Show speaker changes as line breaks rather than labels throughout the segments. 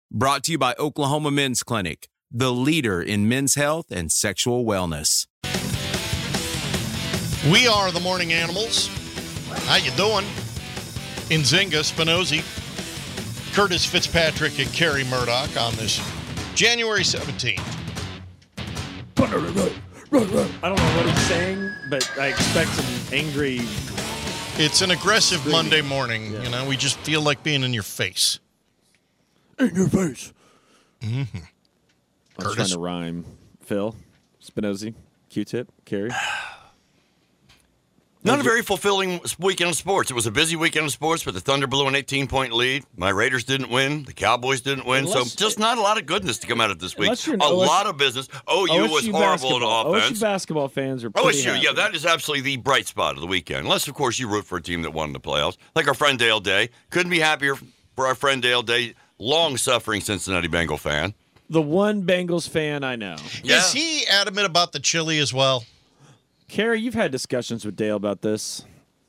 Brought to you by Oklahoma Men's Clinic, the leader in men's health and sexual wellness.
We are the Morning Animals. How you doing? Nzinga, Spinozzi, Curtis Fitzpatrick, and Kerry Murdoch on this January 17th.
I don't know what he's saying, but I expect some angry...
It's an aggressive
screaming.
Monday morning.
Yeah.
You know, we just feel like being in your face.
In your face.
Mm-hmm.
I was trying to rhyme. Phil, Spinozzi, Q-Tip, Kerry.
Not a very fulfilling weekend of sports. It was a busy weekend of sports, but the Thunder blew an 18-point lead. My Raiders didn't win. The Cowboys didn't win. So just not a lot of goodness to come out of this week. A lot of business. OU was horrible in offense.
OSU basketball fans are pretty happy.
Yeah, that is absolutely the bright spot of the weekend. Unless, of course, you root for a team that won the playoffs. Like our friend Dale Day. Couldn't be happier for our friend Dale Day, long-suffering Cincinnati Bengal fan.
The one Bengals fan I know.
Yeah. Is he adamant about the chili as well?
Kerry, you've had discussions with Dale about this.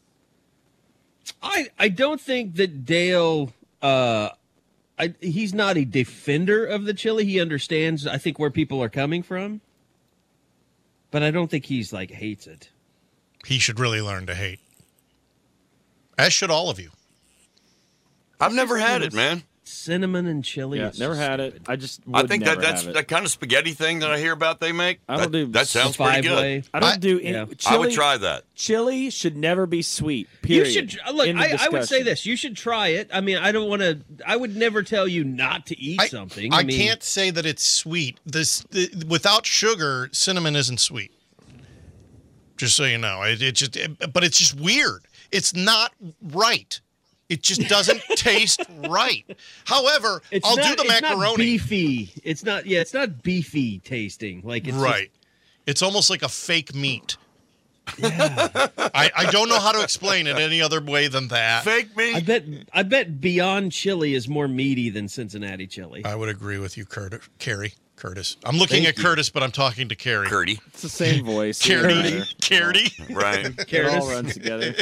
I don't think that Dale, he's not a defender of the chili. He understands, I think, where people are coming from. But I don't think he's, hates it.
He should really learn to hate. As should all of you.
I've never had it, man.
Cinnamon and chili.
Yeah, never had it. I
think that's that kind of spaghetti thing that I hear about they make. That sounds pretty good.
I don't do any.
I would try that.
Chili should never be sweet. Period.
You should look. I would say this: you should try it. I mean, I don't want to. I would never tell you not to eat something.
I can't say that it's sweet. Without sugar, cinnamon isn't sweet. Just so you know, but it's just weird. It's not right. It just doesn't taste right. However, I'll do the macaroni.
Not beefy. It's not. Yeah, it's not beefy tasting. It's
right. It's almost like a fake meat. Yeah. I don't know how to explain it any other way than that.
Fake meat.
I bet Beyond Chili is more meaty than Cincinnati chili.
I would agree with you, Kerry. Curtis. I'm looking at Curtis, but I'm talking to Kerry.
Curdy.
It's the same voice.
Kerry.
Right.
It all runs together.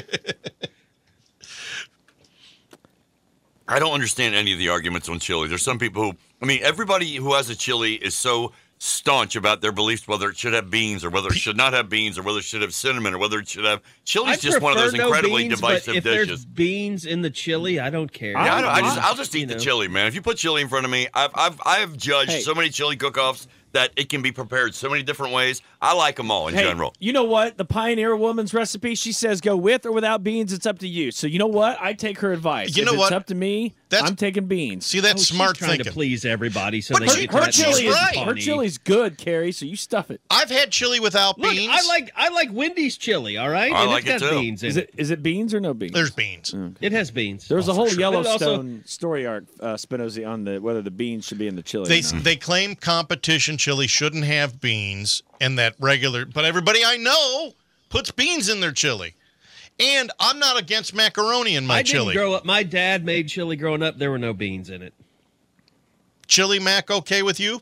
I don't understand any of the arguments on chili. There's some people who, everybody who has a chili is so staunch about their beliefs, whether it should have beans or whether it should not have beans or whether it should have cinnamon or whether it should have... Chili's just one of those incredibly divisive
if
dishes.
There's beans in the chili, I don't care.
Yeah, I'll just eat the chili, man. If you put chili in front of me, I've judged so many chili cook-offs that it can be prepared so many different ways. I like them all in general.
You know what? The Pioneer Woman's recipe, she says go with or without beans. It's up to you. So you know what? I take her advice.
You know what?
It's up to me. I'm taking beans.
See, that's smart
she's trying
thinking.
to please everybody. So
Her
chili's good, Kerry. So you stuff it.
I've had chili without beans.
I like Wendy's chili. All right,
I
and
like
it's
it
got
too.
beans in it.
Is it beans or no beans?
There's beans.
Okay.
It has beans.
There's a whole
sure.
Yellowstone story arc, Spinozzi, on whether the beans should be in the chili.
They claim competition chili shouldn't have beans and that regular, but everybody I know puts beans in their chili. And I'm not against macaroni in my chili.
I didn't grow up. My dad made chili growing up. There were no beans in it.
Chili mac okay with you?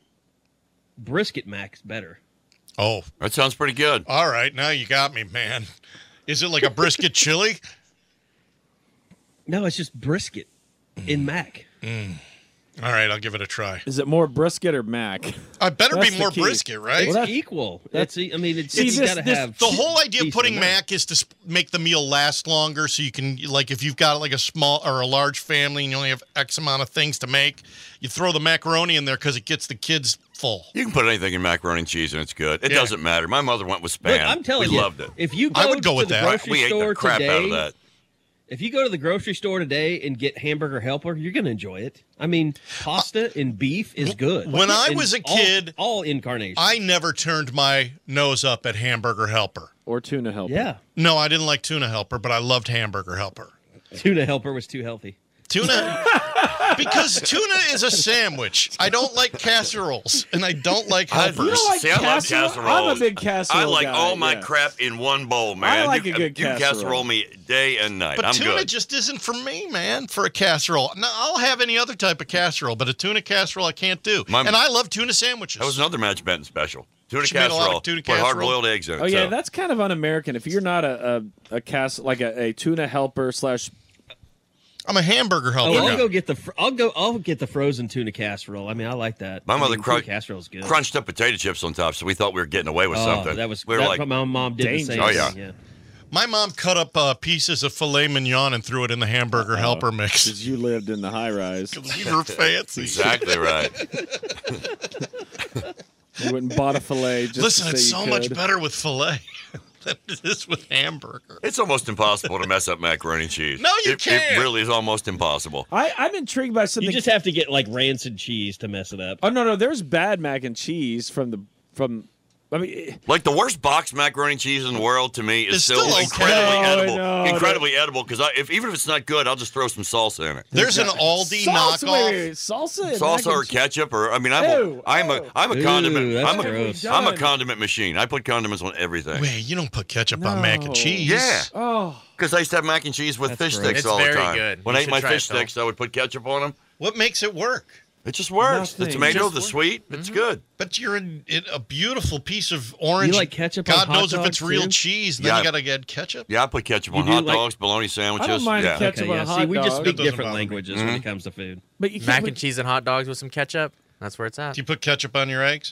Brisket mac's better.
Oh,
that sounds pretty good.
All right, now you got me, man. Is it like a brisket chili?
No, it's just brisket in mac.
All right, I'll give it a try.
Is it more brisket or mac?
I better be more brisket, right?
It's equal. It's you got to have.
The whole idea of putting
amount.
mac is to make the meal last longer, so you can, if you've got a small or a large family and you only have X amount of things to make, you throw the macaroni in there because it gets the kids full.
You can put anything in macaroni and cheese and it's good. It doesn't matter. My mother went with Spam.
Look, I'm telling you,
we loved it.
If you
I would go with
to the
that.
grocery
We ate
store
the crap
today,
out of that.
If you go to the grocery store today and get Hamburger Helper, you're going to enjoy it. Pasta and beef is good.
When I was a kid,
all incarnations.
I never turned my nose up at Hamburger Helper.
Or Tuna Helper.
Yeah.
No, I didn't like Tuna Helper, but I loved Hamburger Helper.
Tuna Helper was too healthy.
Tuna, because tuna is a sandwich. I don't like casseroles, and I don't like helpers.
You don't like
See, I love
casserole?
casseroles.
I'm a big casserole
I like
guy,
all my crap in one bowl, man.
I like
you,
a good
you can
casserole.
casserole me day and night.
But
I'm
tuna
good.
just isn't for me, man, for a casserole. Now, I'll have any other type of casserole, but a tuna casserole I can't do. And I love tuna sandwiches.
That was another Madge Benton special. Tuna
She made a lot of
casserole.
tuna
Put
casserole.
hard-boiled eggs in it.
Oh, yeah,
so.
that's kind of un-American. If you're not a tuna helper /
I'm a hamburger helper.
Oh,
guy.
I'll get the frozen tuna casserole. I mean, I like that.
My mother
tuna casserole is good.
crunched up potato chips on top, so we thought we were getting away with something.
We were like, my mom did the same.
Oh yeah.
thing, yeah.
My mom cut up pieces of filet mignon and threw it in the hamburger helper mix.
Because you lived in the high rise.
We were fancy.
Exactly right.
You went and bought a filet. Just
Listen,
to say
it's
you
so
could.
much better with filet than it is with hamburger.
It's almost impossible to mess up macaroni and cheese.
No, you
It
can't.
really is almost impossible.
I'm intrigued by something.
You just have to get like rancid cheese to mess it up.
Oh no, there's bad mac and cheese from. I mean,
Like the worst boxed macaroni and cheese in the world to me is
It's
still
still okay.
incredibly
No,
edible.
no,
incredibly edible because even if it's not good, I'll just throw some salsa in it.
There's an Aldi
salsa,
knockoff.
wait, salsa, and mac
Salsa or
and cheese?
ketchup or I'm
Ew,
a
Ooh,
condiment.
that's
I'm
gross.
a condiment machine. I put condiments on everything.
Wait, you don't put ketchup on mac and
No.
cheese.
Yeah.
Oh,
Because I used to have mac and cheese with
That's
fish
gross.
sticks
It's
all the
very
time.
good.
When
You
I ate
should
my
try
fish
it, Phil.
sticks, I would put ketchup on them.
What makes it work?
It just works. The
Nothing.
tomato,
Just
the sweet, it's good.
But you're a beautiful piece of orange.
You like ketchup on
God
hot
knows if it's
dogs,
real
too?
cheese. Then
Yeah.
you got to get ketchup.
Yeah, I put ketchup
You
on
do
hot
like-
dogs, bologna sandwiches.
I don't mind
yeah.
ketchup
Okay,
on
yeah.
a hot
See, we just
dog.
speak
That doesn't
different
bother me.
languages when it comes to food.
but you can't
Mac
put-
and cheese and hot dogs with some ketchup. That's where it's at.
Do you put ketchup on your eggs?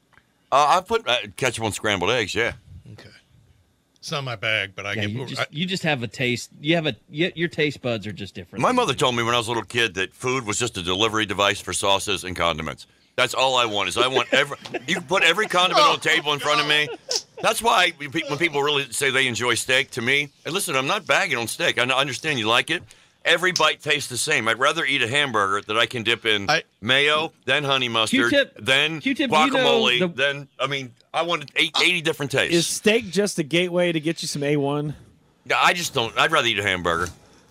I put ketchup on scrambled eggs, yeah.
Okay. It's not my bag, but I
Yeah,
get.
you just have a taste. Your taste buds are just different.
My mother told me when I was a little kid that food was just a delivery device for sauces and condiments. That's all I want. You can put every condiment on the table in front of me. That's why when people really say they enjoy steak, to me, and listen, I'm not bagging on steak. I understand you like it. Every bite tastes the same. I'd rather eat a hamburger that I can dip in mayo, then honey mustard,
Q-tip,
then
Q-tip,
guacamole, I want 80 different tastes.
Is steak just a gateway to get you some A1?
Yeah, I just don't. I'd rather eat a hamburger.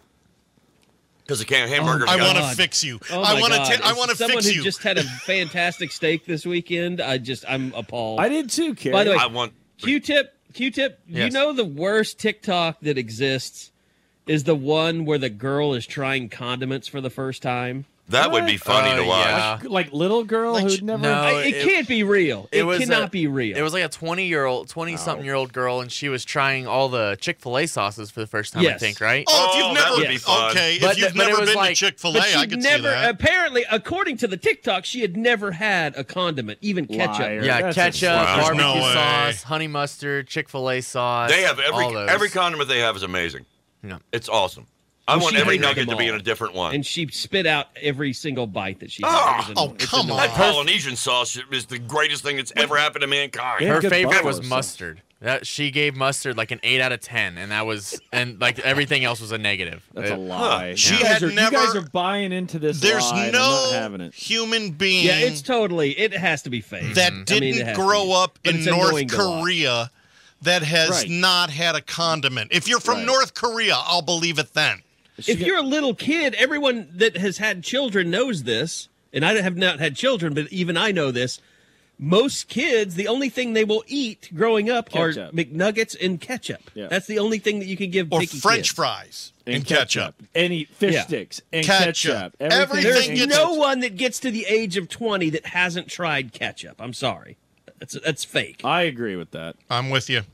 Because the hamburger's
I
got-
want to fix you.
Oh
I
my
want
God.
to. I
As
want to
someone
fix
who
you.
just had a fantastic steak this weekend. I'm appalled.
I did too, Carrie.
By the way,
I want.
Q-tip, you
Yes.
know the worst TikTok that exists is the one where the girl is trying condiments for the first time.
That would be funny to watch.
yeah.
like little girl
Like,
who'd never.
no.
It
it-
can't be real. It
was
cannot be real.
It was like a 20-something-year-old girl, and she was trying all the Chick-fil-A sauces for the first time, I
Yes.
think, right?
Oh, if
Oh,
you've
that
never
would be fun.
okay,
But
if you've
th- but it
never
was
been
like-
to Chick-fil-A,
but
I
she'd
could
never,
see that.
apparently, according to the TikTok, she had never had a condiment, even ketchup.
Liar.
Yeah,
That's
ketchup,
Wow.
There's
barbecue
no way.
sauce, honey mustard, Chick-fil-A sauce.
They have
all those.
every condiment they have is amazing.
Yeah.
It's awesome. I
Well,
want
she
every
hated
nugget
them
to be in
all.
a different one.
And she spit out every single bite that she had.
Ah,
It was
oh, come on.
That Polynesian sauce is the greatest thing that's ever happened to mankind.
Yeah.
Her
Good
favorite
buffalo
was
sauce.
mustard. That she gave mustard like an 8 out of 10, and that was like everything else was a negative.
That's a lie.
She
You guys
had
are,
never-
You guys are buying into this
There's
lie, and
no
I'm not having it.
human being
Yeah, it's totally. It has to be fake.
that
I mean,
didn't
it has to
grow
be.
up
But
in
it's
North
annoying to watch.
Korea that has
Right.
not had a condiment. If you're from
Right.
North Korea, I'll believe it then.
If you're a little kid, everyone that has had children knows this, and I have not had children, but even I know this. Most kids, the only thing they will eat growing up
Ketchup.
are McNuggets and ketchup.
Yeah.
That's the only thing that you can give
Or
picky
French
kids.
fries and ketchup.
And eat fish
Yeah.
sticks and
Ketchup.
ketchup.
Everything
There's
gets-
no one that gets to the age of 20 that hasn't tried ketchup. I'm sorry. That's fake.
I agree with that.
I'm with you.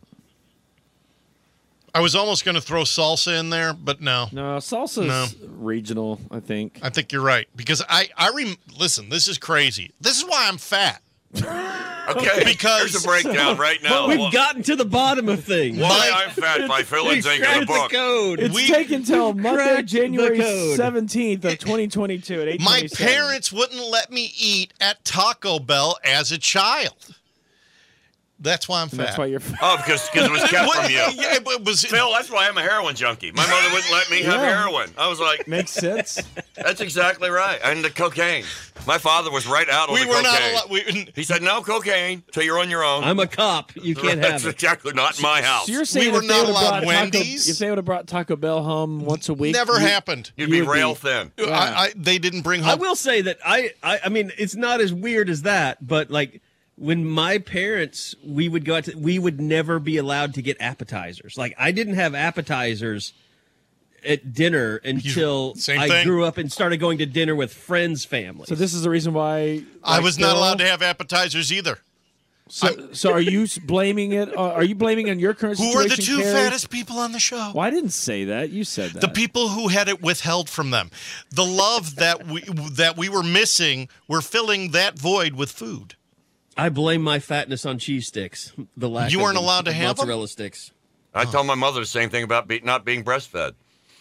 I was almost going to throw salsa in there, but no.
No, salsa's regional, I think.
I think you're right because listen. This is crazy. This is why I'm fat.
Okay,
Because-
here's a breakdown right now.
We've gotten to the bottom of things.
Why I'm fat by Phil and Zink in
Crack
the
the
book.
code.
It's taken till Monday,
cracked the
January
code.
17th of 2022 at 8:27.
My parents wouldn't let me eat at Taco Bell as a child. That's why I'm fat.
That's why you're
Oh, because it was kept
What-
from you.
Yeah, it was
Phil, that's why I'm a heroin junkie. My mother wouldn't let me have
Yeah.
heroin. I was like,
Makes sense.
that's exactly right. And the cocaine. My father was right out on
we
the
were
cocaine.
not allowed.
He said, no cocaine till you're on your own.
I'm a cop. You can't
That's
have it.
exactly not in my house.
So you're saying
were
if they
not
would've
allowed
brought
Wendy's?
if they would have brought Taco Bell home once a week,
Never
you-
happened.
You'd be
you would
rail
be-
thin.
They didn't bring
I
home.
will say that I mean, it's not as weird as that, but like when my parents, we would go out to, we would never be allowed to get appetizers. Like I didn't have appetizers at dinner until
Same
I
thing.
grew up and started going to dinner with friends' families.
So this is the reason why
I
like,
was not
Phil-
allowed to have appetizers either.
So are you blaming it? Are you blaming on your current
Who
situation?
are the two
Carrie?
fattest people on the show?
Well, I didn't say that. You said that.
The people who had it withheld from them. The love that we were missing, we're filling that void with food.
I blame my fatness on cheese sticks. The lack
You
of
weren't
them,
allowed to have them?
mozzarella sticks.
I tell my mother the same thing about not being breastfed.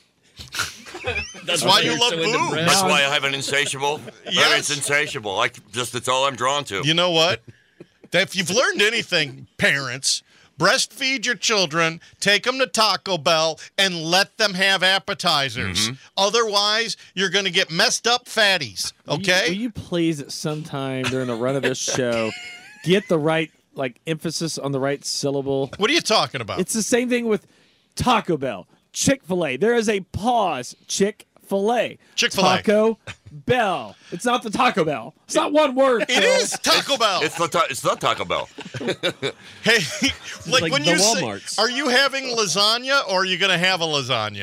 That's why you love
so into
food.
bread.
That's why I have an insatiable.
Yes.
It's insatiable. It's all I'm drawn to.
You know what? If you've learned anything, parents, breastfeed your children, take them to Taco Bell, and let them have appetizers. Otherwise, you're going to get messed up fatties, okay?
Will you please at some time during the run of this show get the right emphasis on the right syllable?
What are you talking about?
It's the same thing with Taco Bell, Chick-fil-A. There is a pause. Chick-fil-A.
Chick-fil-A.
Taco Bell. It's not the Taco Bell. It's not one word.
It is Taco Bell.
It's not Taco Bell.
Hey,
like
when
the
you say,
Walmarts.
are you having lasagna or are you going to have a lasagna?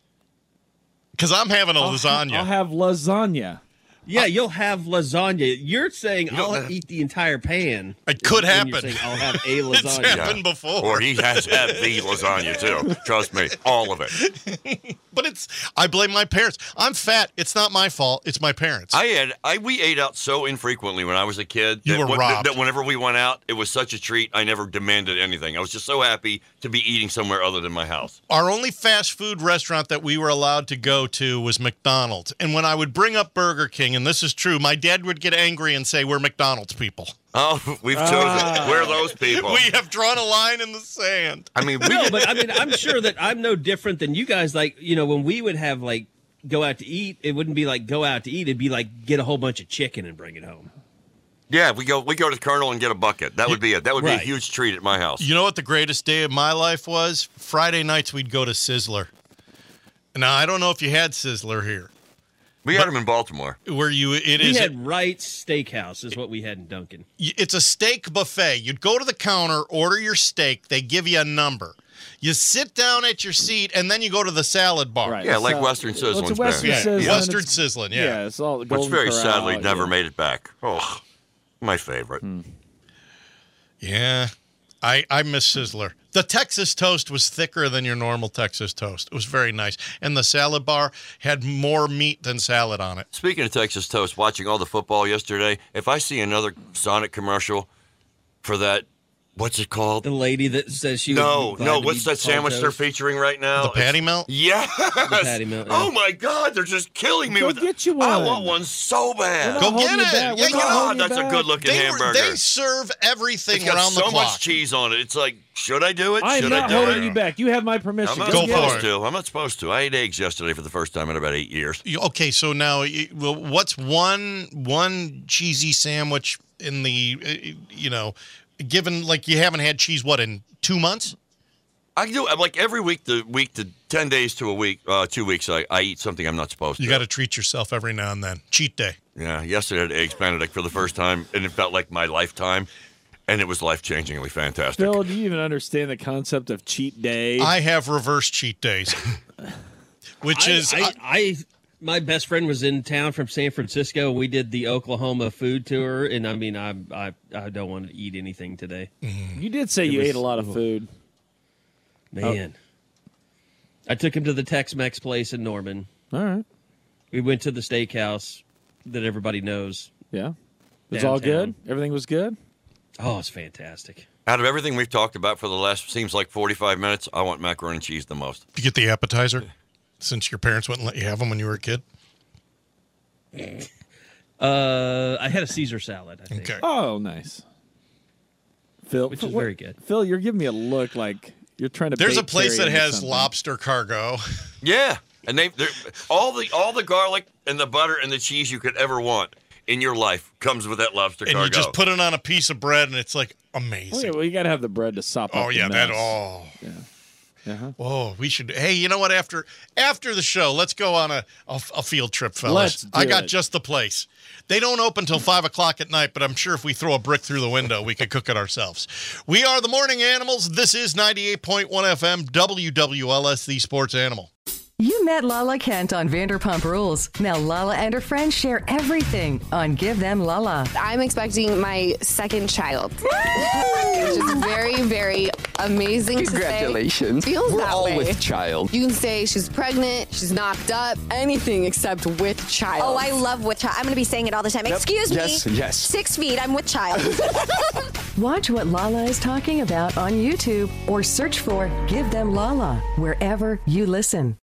Because I'm having a lasagna.
I'll have lasagna.
Yeah, you'll have lasagna. You're saying I'll eat the entire pan.
It could
And you're
happen.
saying I'll have a
It's
lasagna.
happened before.
Or he has had the lasagna too. Trust me, all of it.
But I blame my parents. I'm fat. It's not my fault. It's my parents.
We ate out so infrequently when I was a kid.
You were robbed.
That whenever we went out, it was such a treat. I never demanded anything. I was just so happy to be eating somewhere other than my house.
Our only fast food restaurant that we were allowed to go to was McDonald's. And when I would bring up Burger King, and this is true, my dad would get angry and say, we're McDonald's people.
Oh, we've chosen. We're those people.
We have drawn a line in the sand.
I mean,
No, but I mean, I'm sure that I'm no different than you guys. Like, when we would have go out to eat, it wouldn't be like go out to eat. It'd be like get a whole bunch of chicken and bring it home.
yeah, we go to Colonel and get a bucket. That would be it. That would be a
Right.
huge treat at my house.
You know what the greatest day of my life was? Friday nights we'd go to Sizzler. Now, I don't know if you had Sizzler here.
We had them in Baltimore.
Where
We had Wright's Steakhouse is what we had in Duncan.
It's a steak buffet. You'd go to the counter, order your steak. They give you a number. You sit down at your seat, and then you go to the salad bar.
Right.
Yeah, like
So-
Western
It's
Sizzling's
a Western
been.
Sizzling.
Western
It's-
Sizzling,
Yeah, it's all the
Which
Golden
very
Corral,
sadly never
yeah.
made it back. Oh, my favorite.
Yeah, I miss Sizzler. The Texas toast was thicker than your normal Texas toast. It was very nice. And the salad bar had more meat than salad on it.
Speaking of Texas toast, watching all the football yesterday, if I see another Sonic commercial for that, what's it called?
The lady that says she
No,
would be glad to
what's
be
that sandwich
called
they're
toast.
featuring right now?
The patty melt?
Yes.
The patty melt, yeah.
Oh my God, they're just killing me
Go
with
get you
I
one.
want one so bad.
We're
Go
not
get
holding you
it.
back.
Yeah,
We're
you
not
know,
holding you
that's a
back.
good looking hamburger.
They serve everything
It's got
around
so
the clock.
much cheese on it. It's like, should I do it?
I am
Should
not
I do
holding
it?
you back. You have my permission.
I'm not
Go
get
for
supposed
it.
to. I'm not supposed to. I ate eggs yesterday for the first time in about 8 years.
Okay, so now, what's one cheesy sandwich in the, given like you haven't had cheese, in 2 months?
I do. I'm like every week to 10 days to a week, 2 weeks, I eat something I'm not supposed to.
You got to treat yourself every now and then. Cheat day.
Yeah, yesterday I had eggs Benedict for the first time, and it felt like my lifetime, and it was life-changingly fantastic.
Phil, do you even understand the concept of cheat day?
I have reverse cheat days, which is
my best friend was in town from San Francisco. We did the Oklahoma food tour, and I mean, I don't want to eat anything today.
You did say you
was-
ate a lot of food.
Man, I took him to the Tex-Mex place in Norman.
All right.
We went to the steakhouse that everybody knows.
Yeah. It was all
Downtown.
good? Everything was good?
Oh, it's fantastic.
Out of everything we've talked about for the last, seems like 45 minutes, I want macaroni and cheese the most.
you get the appetizer since your parents wouldn't let you have them when you were a kid.
I had a Caesar salad, I think.
Okay.
Oh, nice. Phil,
Which is very good.
Phil, you're giving me a look like you're trying to
There's a
bait
place
Carrie
that
into
has
something.
lobster cargo.
Yeah, and they're all the garlic and the butter and the cheese you could ever want in your life comes with that lobster
And
cargo.
you just put it on a piece of bread, and it's like
Oh,
amazing.
yeah, well, you got to have the bread to sop up
Oh,
the
yeah,
mess.
Yeah. Oh, we should. Hey, you know what? After the show, let's go on a field trip, fellas.
Let's do
I got
it.
just the place. They don't open till 5 o'clock at night, but I'm sure if we throw a brick through the window, we could cook it ourselves. We are the Morning Animals. This is 98.1 FM WWLS, the Sports Animal.
You met Lala Kent on Vanderpump Rules. Now Lala and her friends share everything on Give Them Lala.
I'm expecting my second child, which is very, very amazing.
Congratulations.
To say. Feels
We're
that
all
way.
with child.
You can say she's pregnant, she's knocked up, anything except with child.
Oh, I love with child. I'm going to be saying it all the time. Excuse me.
Yes.
6 feet. I'm with child.
Watch what Lala is talking about on YouTube or search for Give Them Lala wherever you listen.